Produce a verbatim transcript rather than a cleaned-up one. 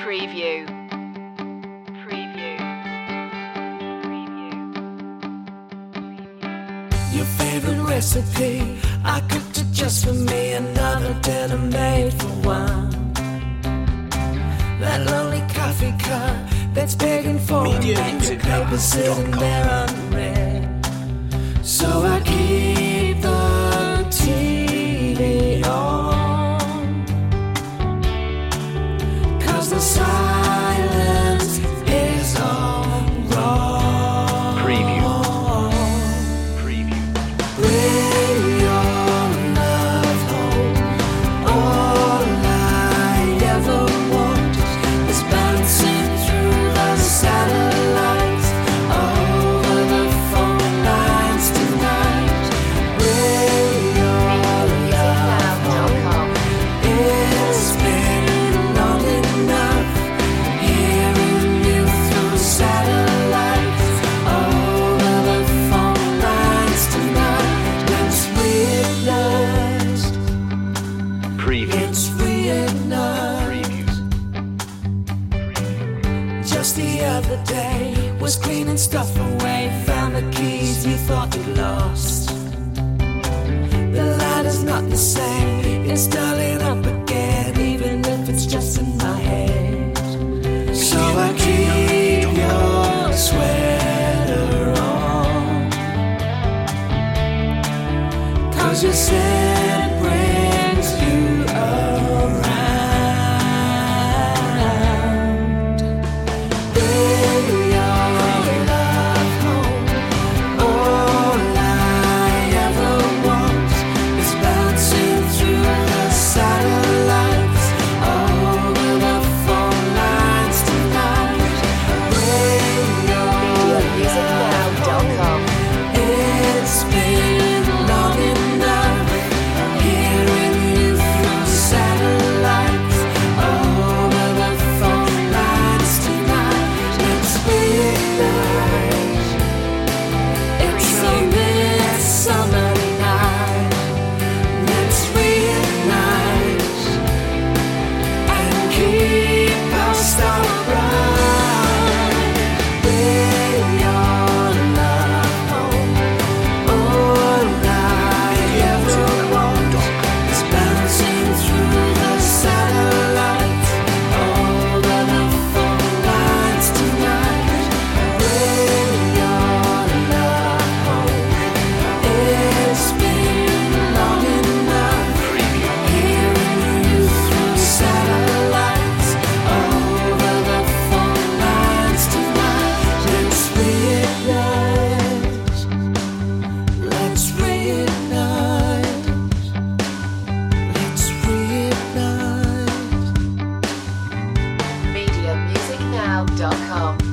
Preview. Preview. Preview. Your favorite recipe, I cooked it just for me. Another dinner made for one. That lonely coffee cup that's begging for Media a bank Music of paper Now sitting dot com. there unread. So I keep the T V on, 'cause the silence is all wrong. Preview. Preview. Bring your love home. All I ever want is bouncing through the satellites over the phone lines tonight. Bring your love home. It's been long enough hearing you through satellites over the phone lines tonight. Let's reignite. Preview. Let's reignite. Previews. Just the other day was cleaning stuff away. Found the keys you thought you'd lost. The light is not the same. It's darting up again, even if it's just in my head. So I keep your sweater on, 'cause your scent brings you around. Bring your love home. All I ever want is bouncing through the satellites over the phone lines tonight. Bring your love home. It's been long enough hearing you through satellites over the phone lines tonight. Let's reignite. It's a midsummer night. Let's reignite and keep our star bright. Bring your love home. All I ever want is bouncing through the satellites over the phone lines tonight. Bring your love home. It's been long enough hearing you through satellites over the phone lines tonight. Let's reignite. Let's reignite. Let's reignite. media music now dot com.